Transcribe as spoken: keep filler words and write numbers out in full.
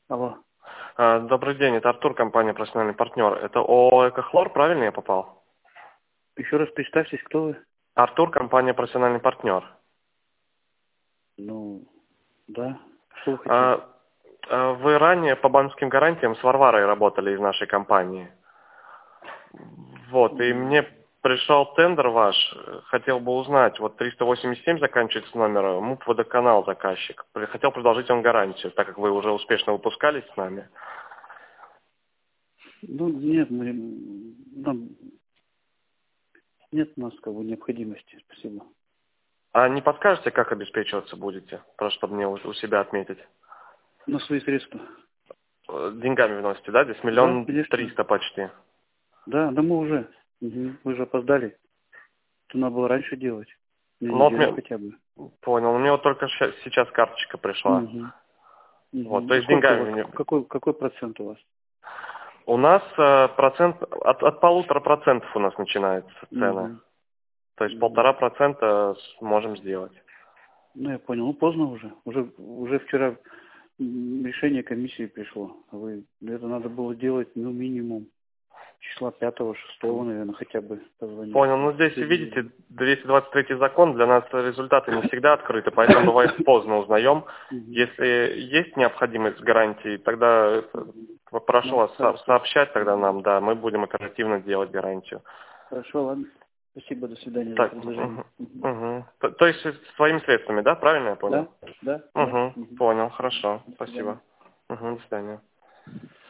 Алло. А, Добрый день, это Артур, компания «Профессиональный партнер». Это ООО «Экохлор», правильно я попал? Еще раз представьтесь, кто вы? Артур, компания «Профессиональный партнер». Ну, да. Что вы хотите? А, а, Вы ранее по банковским гарантиям с Варварой работали из нашей компании. Вот, и М, мне пришел тендер ваш. Хотел бы узнать, вот триста восемьдесят семь заканчивается номер, МУП «Водоканал» заказчик. При- Хотел предложить вам гарантию, так как вы уже успешно выпускались с нами. Ну, нет, мы, нам, нет у нас как бы необходимости, спасибо. А не подскажете, как обеспечиваться будете? Просто чтобы мне у у себя отметить. На свои средства. Э, Деньгами вносите, да? Здесь Да, миллион конечно. триста почти. Да, да мы уже. Мгм. Вы же опоздали. Это надо было раньше делать. На Ну вот неделю мне, хотя бы. понял, мне вот только ща- сейчас карточка пришла. Угу. Вот, то Угу. А есть сколько у вас, деньгами. мне- какой, какой процент у вас? У нас э, процент, от, от полутора процентов у нас начинается цены. Угу. То есть Угу. полтора процента можем сделать. Ну, я понял. Ну, поздно уже. Уже, уже вчера м, решение комиссии пришло. Вы, это надо было делать, ну, минимум числа пятого, шестого, наверное, хотя бы позвонить. Понял, ну здесь, Сегодня видите, уже. двести двадцать третий закон, для нас результаты не всегда открыты, поэтому бывает поздно узнаем. Мгм. Если есть необходимость гарантии, тогда это, Мгм. прошу Ну, вас со- хорошо. сообщать тогда Мгм. нам, да, мы будем оперативно делать гарантию. Хорошо, ладно. Спасибо, до свидания за Так, предложение. мгм, Мгм. мгм. То, то есть своими средствами, да, правильно я понял? Да, да, да. Угу, Мгм. понял, хорошо, До свидания. спасибо. Угу, до свидания.